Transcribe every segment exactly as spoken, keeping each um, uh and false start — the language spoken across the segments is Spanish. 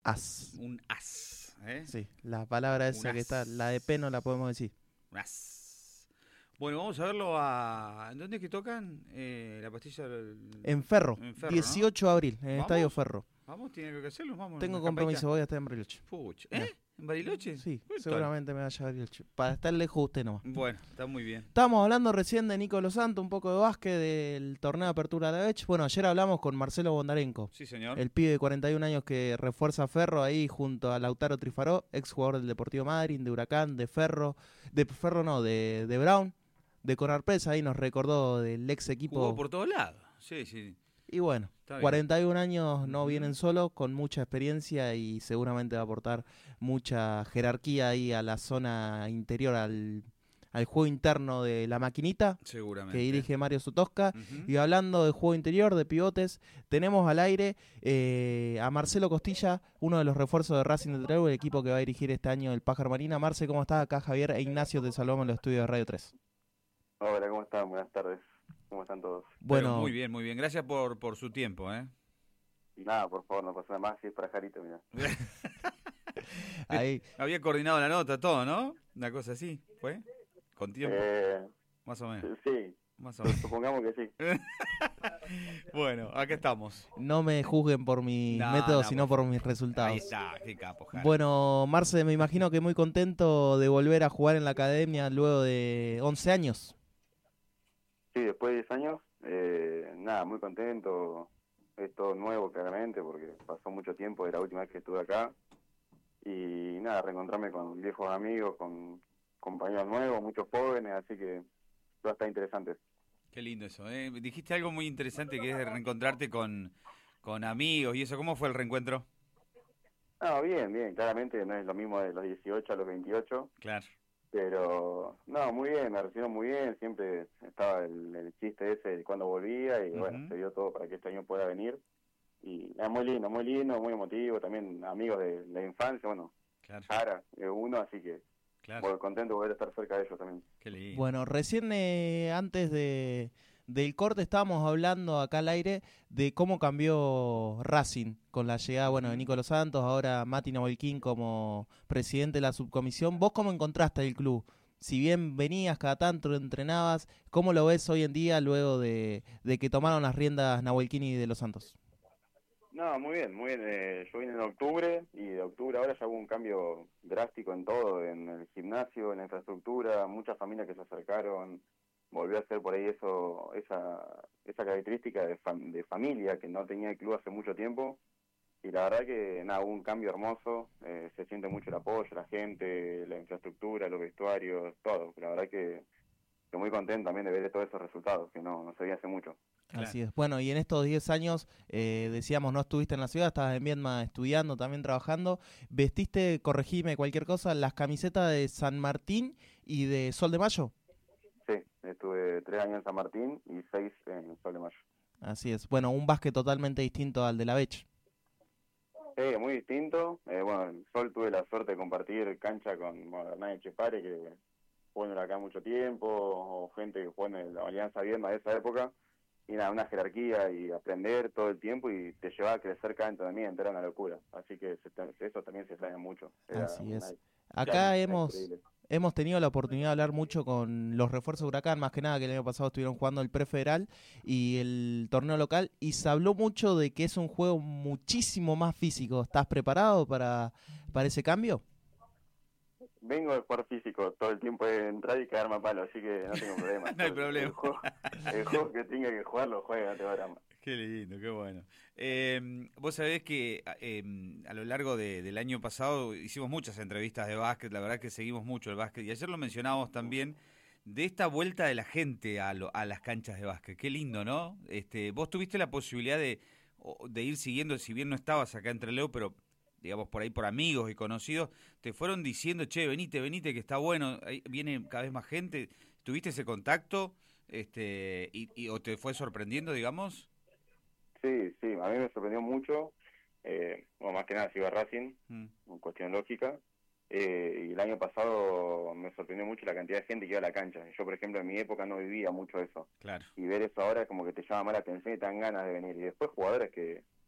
as. Un as, ¿eh? Sí, la palabra esa Un que as. está, la de P no la podemos decir. Un as. Bueno, vamos a verlo a... ¿Dónde es que tocan? Eh, la pastilla del... En Ferro, En Ferro, ¿no? dieciocho de abril, en el ¿Vamos? Estadio Ferro. Vamos, tiene que hacerlo, vamos. Tengo una compromiso, escapadita. voy a estar en Bariloche. Pucha. Mirá. ¿Eh? ¿En Bariloche? Sí, ¿Qué tal? seguramente me vaya a Bariloche. Para estar lejos de usted nomás. Bueno, está muy bien. Estábamos hablando recién de Nico Los Santos, un poco de básquet, del torneo de apertura de la Bech. Bueno, ayer hablamos con Marcelo Bondarenko, Sí, señor. el pibe de cuarenta y un años que refuerza a Ferro ahí junto a Lautaro Trifaró, ex jugador del Deportivo Madryn, de Huracán, de Ferro, de Ferro no, de, de Brown, de Conarpresa, ahí nos recordó del ex equipo. Jugó por todos lados. Sí, sí. Y bueno, Está bien. cuarenta y un años no Ujú. vienen solos, con mucha experiencia y seguramente va a aportar mucha jerarquía ahí a la zona interior, al, al juego interno de la maquinita Seguramente. que dirige Mario Sotosca. Ujú. Y hablando de juego interior, de pivotes, tenemos al aire eh, a Marcelo Costilla, uno de los refuerzos de Racing de Trelew, el equipo que va a dirigir este año el Pájaro Marina. Marce, ¿cómo estás? Acá Javier e Ignacio te saludamos en los estudios de Radio tres. Hola, ¿cómo están? Buenas tardes. ¿Cómo están todos? Bueno, Pero muy bien, muy bien. Gracias por, por su tiempo, ¿eh? Nada, por favor, no pasa nada más, si es para Jarito, mira. ahí Había coordinado la nota, todo, ¿no? Una cosa así, ¿fue? Con tiempo, Eh, más o menos. sí, Más o menos. supongamos que sí. Bueno, acá estamos. no me juzguen por mi No, método, no, sino por por mis resultados. Ahí está, qué capo, Jara. Bueno, Marce, me imagino que muy contento de volver a jugar en la academia luego de once años. Sí, después de diez años, eh, nada, muy contento. Es todo nuevo, claramente, porque pasó mucho tiempo de la última vez que estuve acá. Y nada, reencontrarme con viejos amigos, con compañeros nuevos, muchos jóvenes, así que todo está interesante. Qué lindo eso, ¿eh? Dijiste algo muy interesante que es de reencontrarte con, con amigos y eso. ¿Cómo fue el reencuentro? No, bien, bien, claramente no es lo mismo de los dieciocho a los veintiocho. Claro. Pero, no, muy bien, me recibieron muy bien, siempre estaba el, el chiste ese de cuando volvía y bueno, Ujú. se dio todo para que este año pueda venir. Y es muy lindo, muy lindo, muy emotivo, también amigos de, de la infancia, bueno, Claro, Jara es uno, así que claro. bueno, contento de volver a estar cerca de ellos también. Qué lindo. Bueno, recién eh, antes de, del corte estábamos hablando acá al aire de cómo cambió Racing con la llegada bueno, de Nicolás Santos, ahora Mati Nahuelquín como presidente de la subcomisión. ¿Vos cómo encontraste el club? Si bien venías cada tanto, entrenabas, ¿cómo lo ves hoy en día luego de, de que tomaron las riendas Nahuelquín y de los Santos? No, muy bien, muy bien. Eh, yo vine en octubre y de octubre ahora ya hubo un cambio drástico en todo, en el gimnasio, en la infraestructura, muchas familias que se acercaron, volvió a ser por ahí eso, esa, esa característica de, fam- de familia que no tenía el club hace mucho tiempo. Y la verdad que nada, hubo un cambio hermoso, eh, se siente mucho el apoyo, la gente, la infraestructura, los vestuarios, todo. La verdad que estoy muy contento también de ver todos esos resultados, que no, no se veía hace mucho. Claro. Así es. Bueno, y en estos diez años, eh, decíamos, no estuviste en la ciudad, estabas en Viedma estudiando, también trabajando. Vestiste, corregime cualquier cosa, las camisetas de San Martín y de Sol de Mayo. Sí, estuve tres años en San Martín y seis en Sol de Mayo. Así es. Bueno, un básquet totalmente distinto al de la Bech. Sí, muy distinto. Eh, bueno, en Sol tuve la suerte de compartir cancha con bueno, Hernán Echepare, que jugó en acá mucho tiempo, o gente que jugó en la Alianza Viedma de esa época. Y nada, una jerarquía y aprender todo el tiempo y te llevaba a crecer cada entrenamiento, era una locura. Así que se, eso también se extraña mucho. Era Así es. una, Acá una hemos increíble. hemos tenido la oportunidad de hablar mucho con los refuerzos de Huracán, más que nada que el año pasado estuvieron jugando el prefederal y el torneo local, y se habló mucho de que es un juego muchísimo más físico. ¿Estás preparado para, para ese cambio? Vengo de jugar físico, todo el tiempo de entrar y quedarme a palo, así que no tengo problema. No hay El- problema. El juego, el juego que tenga que jugar lo juega, no tengo drama. Qué lindo, qué bueno. Eh, vos sabés que eh, a lo largo de, del año pasado hicimos muchas entrevistas de básquet, la verdad que seguimos mucho el básquet, y ayer lo mencionábamos también, de esta vuelta de la gente a, lo, a las canchas de básquet. Qué lindo, ¿no? Este, vos tuviste la posibilidad de, de ir siguiendo, si bien no estabas acá en Trelew, pero digamos por ahí por amigos y conocidos, te fueron diciendo, che, venite, venite, que está bueno, ahí viene cada vez más gente. ¿Tuviste ese contacto este y, y o te fue sorprendiendo, digamos? Sí, sí, a mí me sorprendió mucho, eh, bueno, más que nada si iba a Racing, Mm. en cuestión lógica, eh, y el año pasado me sorprendió mucho la cantidad de gente que iba a la cancha. Yo, por ejemplo, en mi época no vivía mucho eso, Claro. y ver eso ahora es como que te llama más la atención y te dan ganas de venir. Y después jugadores que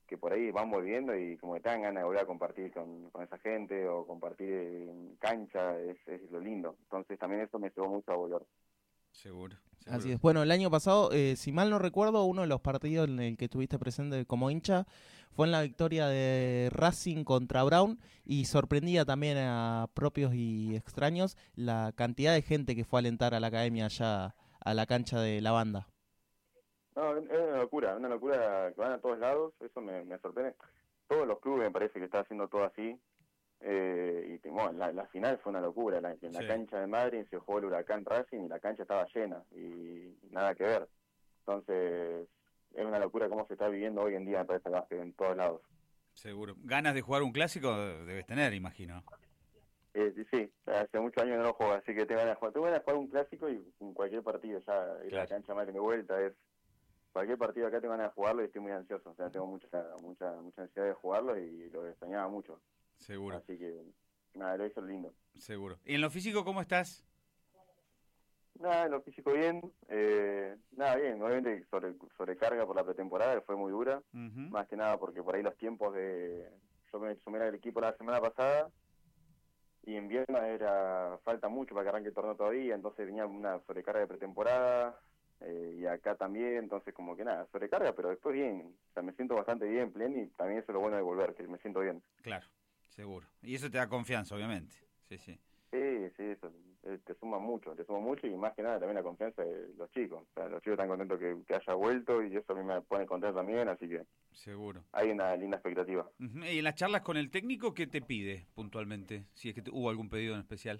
que por ahí van volviendo y como que te dan ganas de volver a compartir con, con esa gente o compartir en cancha, es, es lo lindo. Entonces también eso me llevó mucho a volver. Seguro, seguro. Así es. Bueno, el año pasado, eh, si mal no recuerdo, uno de los partidos en el que estuviste presente como hincha fue en la victoria de Racing contra Brown y sorprendía también a propios y extraños la cantidad de gente que fue a alentar a la academia allá a la cancha de la banda. No, es una locura, una locura que van a todos lados, eso me, me sorprende. Todos los clubes me parece que está haciendo todo así. Eh, y bueno, la, la final fue una locura, la, en la Sí. cancha de Madrid se jugó el Huracán Racing y la cancha estaba llena y nada que ver. Entonces es una locura cómo se está viviendo hoy en día en el básquet en todos lados. Seguro. Ganas de jugar un clásico debes tener, imagino. Eh, sí, sí, hace muchos años que no lo juego, así que tengo ganas de jugar, tengo ganas de jugar un clásico y en cualquier partido ya ir a la Claro. cancha Madrid de vuelta es cualquier partido acá tengo ganas de jugarlo y estoy muy ansioso, o sea, tengo mucha mucha mucha ansiedad de jugarlo y lo extrañaba mucho. Seguro, Así que, nada, lo hizo lindo. seguro. ¿Y en lo físico cómo estás? Nada, en lo físico bien, eh, nada, bien, obviamente sobre, sobrecarga por la pretemporada, que fue muy dura, Uh-huh. más que nada porque por ahí los tiempos de... Yo me sumé al equipo la semana pasada y en Viena era falta mucho para que arranque el torneo todavía, entonces venía una sobrecarga de pretemporada eh, y acá también, entonces como que nada, sobrecarga, pero después bien, o sea, me siento bastante bien, pleno y también eso es lo bueno de volver, que me siento bien. Claro, seguro. Y eso te da confianza, obviamente. Sí, sí. Sí, sí, eso eh, te suma mucho, te suma mucho y más que nada también la confianza de los chicos. O sea, los chicos están contentos que, que haya vuelto y eso a mí me pone contento también, así que Seguro. hay una linda expectativa. Uh-huh. Y en las charlas con el técnico, ¿qué te pide puntualmente? Si es que te- hubo algún pedido en especial.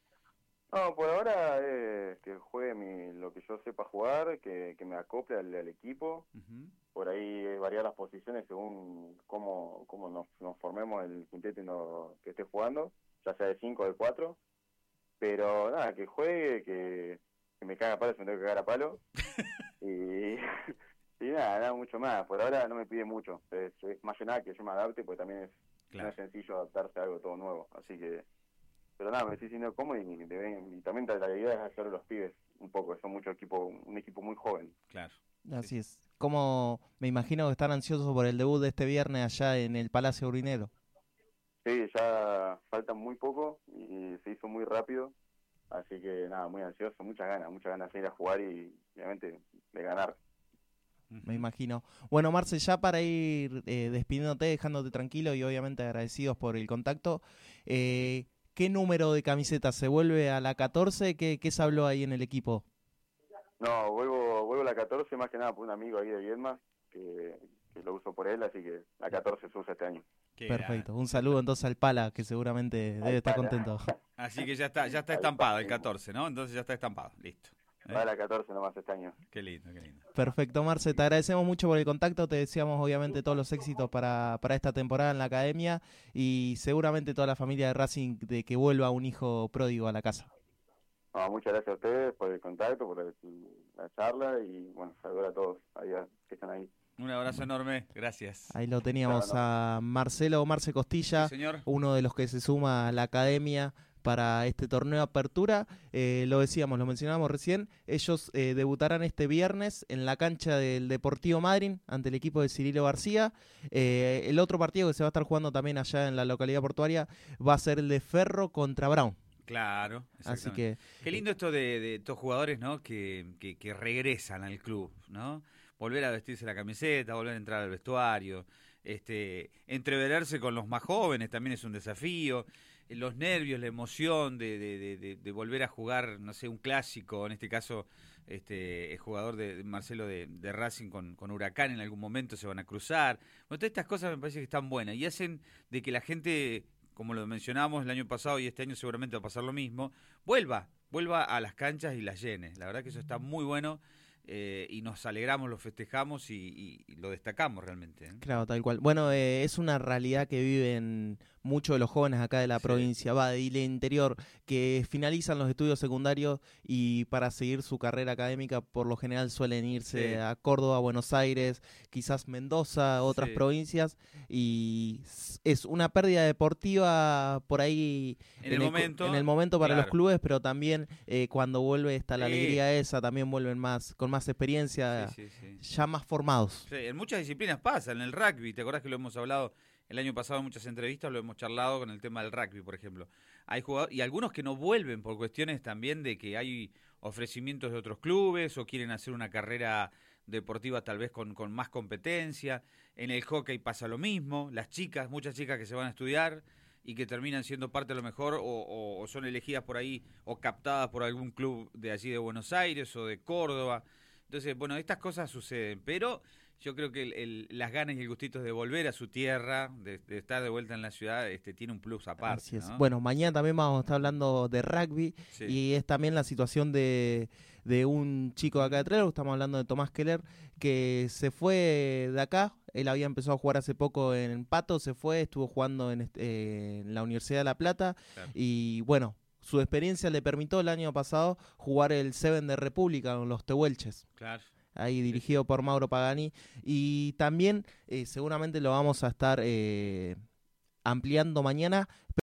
No, por ahora es que juegue mi, lo que yo sepa jugar, que, que me acople al, al equipo. Uh-huh. Por ahí eh, variar las posiciones según cómo, cómo nos, nos formemos el quinteto y no- que esté jugando, ya sea de cinco o de cuatro. Pero nada, que juegue, que, que me caga a palo si me tengo que cagar a palo. y, y nada, nada mucho más. Por ahora no me pide mucho. Es, es más que nada que yo me adapte, porque también es, Claro. no es sencillo adaptarse a algo todo nuevo. Así que, pero nada, me estoy sintiendo cómodo y, deben- y también la idea es hacer los pibes un poco. Son mucho equipo, un equipo muy joven. Claro. Así es. Como me imagino que están ansiosos por el debut de este viernes allá en el Palacio Urinero. Sí, ya falta muy poco y se hizo muy rápido. Así que nada, muy ansioso, muchas ganas, muchas ganas de ir a jugar y obviamente de ganar. Uh-huh. Me imagino. Bueno, Marce, ya para ir eh, despidiéndote, dejándote tranquilo y obviamente agradecidos por el contacto, eh, ¿qué número de camiseta se vuelve a la catorce? ¿Qué, qué se habló ahí en el equipo? No, vuelvo vuelvo a la catorce más que nada por un amigo ahí de Viedma que, que lo uso por él, así que la catorce se usa este año. Qué Perfecto. grande. Un saludo entonces al Pala, que seguramente debe estar Pala. contento. Así que ya está, ya está Ahí estampado está. el catorce, ¿no? Entonces ya está estampado. Listo. ¿Eh? Va a la catorce nomás este año. Qué lindo, qué lindo. Perfecto, Marce, te agradecemos mucho por el contacto, te deseamos obviamente todos los éxitos para, para esta temporada en la academia y seguramente toda la familia de Racing de que vuelva un hijo pródigo a la casa. No, muchas gracias a ustedes por el contacto, por el- la charla y bueno, saludos a todos ahí, a- que están ahí. Un abrazo enorme. Gracias. Ahí lo teníamos a Marcelo Marce Costilla, Sí, señor. uno de los que se suma a la academia para este torneo de apertura. Eh, lo decíamos, lo mencionábamos recién, ellos eh, debutarán este viernes en la cancha del Deportivo Madryn ante el equipo de Cirilo García. Eh, el otro partido que se va a estar jugando también allá en la localidad portuaria va a ser el de Ferro contra Brown. Claro. Así exactamente. que Qué lindo esto de, de estos jugadores, ¿no? Que, que, que regresan al club, ¿no? Volver a vestirse la camiseta, volver a entrar al vestuario, este, entreverarse con los más jóvenes también es un desafío. Eh, Los nervios, la emoción de, de, de, de, de volver a jugar, no sé, un clásico, en este caso, este, el jugador de, de Marcelo de, de Racing con, con Huracán en algún momento se van a cruzar. Bueno, todas estas cosas me parece que están buenas y hacen de que la gente, como lo mencionamos el año pasado y este año seguramente va a pasar lo mismo, vuelva, vuelva a las canchas y las llene. La verdad que eso está muy bueno eh, y nos alegramos, lo festejamos y, y, y lo destacamos realmente, ¿eh? claro, tal cual. Bueno, eh, es una realidad que viven muchos de los jóvenes acá de la Sí. provincia, va del interior, que finalizan los estudios secundarios y para seguir su carrera académica por lo general suelen irse Sí. a Córdoba, Buenos Aires, quizás Mendoza, otras Sí. provincias, y s- es una pérdida deportiva por ahí En el cu- momento, en el momento para claro. los clubes, pero también eh, cuando vuelve está la Sí. alegría esa, también vuelven más con más experiencia, Sí, sí, sí. ya más formados. Sí, en muchas disciplinas pasa, en el rugby, ¿te acordás que lo hemos hablado el año pasado en muchas entrevistas? Lo hemos charlado con el tema del rugby, por ejemplo. Hay jugadores, y algunos que no vuelven por cuestiones también de que hay ofrecimientos de otros clubes o quieren hacer una carrera deportiva tal vez con, con más competencia. En el hockey pasa lo mismo, las chicas, muchas chicas que se van a estudiar y que terminan siendo parte a lo mejor o, o- o son elegidas por ahí o captadas por algún club de allí de Buenos Aires o de Córdoba. Entonces, bueno, estas cosas suceden, pero yo creo que el, el- las ganas y el gustito de volver a su tierra, de, de estar de vuelta en la ciudad, este tiene un plus aparte. Así es. ¿no? Bueno, mañana también vamos a estar hablando de rugby Sí. y es también la situación de, de un chico de acá de Trelew, estamos hablando de Tomás Keller, que se fue de acá, él había empezado a jugar hace poco en Pato, se fue, estuvo jugando en, este- eh, en la Universidad de La Plata Claro. y bueno, su experiencia le permitió el año pasado jugar el Seven de República con los Tehuelches. Claro. Ahí dirigido por Mauro Pagani, y también eh, seguramente lo vamos a estar eh, ampliando mañana.